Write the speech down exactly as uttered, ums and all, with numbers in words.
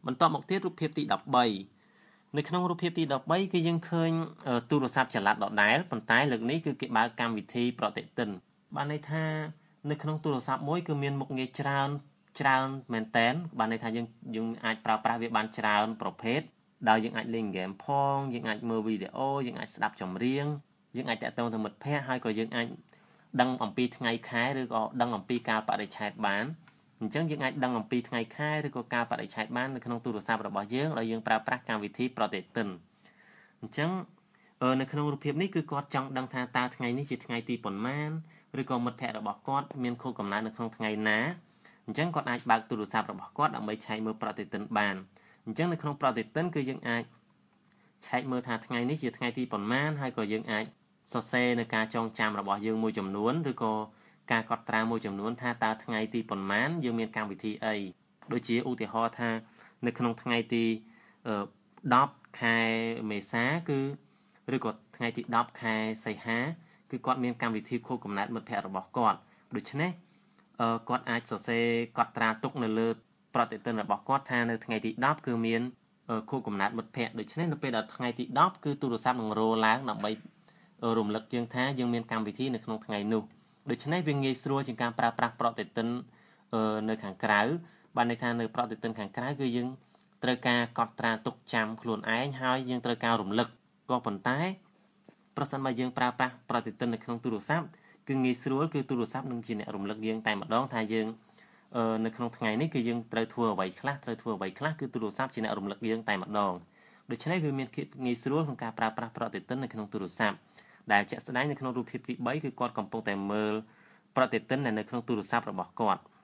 បន្តមកទៀតរូបភាពទីដប់បីនៅក្នុងរូបភាពទីដប់បីគឺយើងឃើញទូរស័ព្ទចល័តដដែលប៉ុន្តែលើកនេះគឺគេបើកកម្មវិធីប្រតិទិនបានន័យថានៅក្នុងទូរស័ព្ទមួយគឺមានមុខងារច្រើនច្រើនមែនតែនបានន័យថាយើងយើងអាចប្រើប្រាស់វាបានច្រើនប្រភេទដោយយើងអាចលេងហ្គេមផងយើងអាចមើលវីដេអូយើងអាចស្ដាប់ចម្រៀងយើងអាចតាក់ទងទៅមិត្តភ័ក្តិហើយក៏យើងអាចដឹងអំពីថ្ងៃខែឬក៏ដឹងអំពីកាលបរិច្ឆេទបានអញ្ចឹងយើងអាចដឹងអំពីថ្ងៃខែឬក៏កាលបរិច្ឆេទបាននៅក្នុងទូរស័ព្ទរបស់យើងដោយយើងប្រើប្រាស់កម្មវិធីប្រតិទិនអញ្ចឹងនៅក្នុងរូបភាពនេះគឺគាត់ចង់ដឹងថាតើថ្ងៃនេះជាថ្ងៃទីប៉ុន្មានឬក៏មិត្តភ័ក្តិរបស់គាត់មានខួបកំណើតនៅក្នុងថ្ងៃណាអញ្ចឹងគាត់អាចបើកទូរស័ព្ទរបស់គាត់ដើម្បីឆែកមើលប្រតិទិនបានអញ្ចឹងនៅក្នុងប្រតិទិនគឺយើងអាចឆែកមើលថាថ្ងៃនេះជាថ្ងៃទីប៉ុន្មានហើយក៏យើងអាចសរសេរនៅការចងចាំរបស់យើងមួយចំនួនឬក៏ការកត់ត្រាមួយចំនួនថាតើថ្ងៃទីប៉ុន្មានយើងមានកម្មវិធីអីដូចជាឧទាហរណ៍ថានៅក្នុងថ្ងៃទីដប់ខែមេសាគឺឬក៏ថ្ងៃទីដប់ខែសីហាគឺគាត់មានកម្មវិធីខួបកំណើតមិត្តភ័ក្តិរបស់គាត់ដូច្នេះគាត់អាចសរសេរកត់ត្រាទុកនៅលើប្រតិទិនរបស់គាត់ថានៅថ្ងៃទីដប់គឺមានខួបកំណើតមិត្តភ័ក្តិដូច្នេះនៅពេលដល់ថ្ងៃទីដប់គឺទូរស័ព្ទនឹងរោឡើងដើម្បីរំលឹកយើងថាយើងមានកម្មវិធីនៅក្នុងថ្ងៃនោះដូច្នេះវាងាយស្រួលជាងការប្រើប្រាស់ប្រតិទិននៅខាងក្រៅបានន័យថានៅប្រតិទិនខាងក្រៅគឺយើងត្រូវការកត់ត្រាទុកចាំខ្លួនឯងហើយយើងត្រូវការរំលឹកក៏ប៉ុន្តែប្រសិនបើយើងប្រើប្រាស់ប្រតិទិននៅក្នុងទូរស័ព្ទគឺងាយស្រួលគឺទូរស័ព្ទនឹងជាអ្នករំលឹកយើងតែម្ដងថាយើងនៅក្នុងថ្ងៃនេះគឺយើងត្រូវធ្វើអ្វីខ្លះត្រូវធ្វើអ្វីខ្លះគឺទូរស័ព្ទជាអ្នករំលឹកយើងតែម្ដងដូច្នេះគឺមានភាពងាយស្រួលក្នុងការប្រើប្រាស់ប្រតិទិននៅក្នុងទូរស័ព្ទដែលជាក់ស្ដែងនៅក្នុងរូបភាពទីបីគឺគាត់កំពុងតែមើលប្រតិទិននៅក្នុងទូរស័ព្ទរបស់គាត់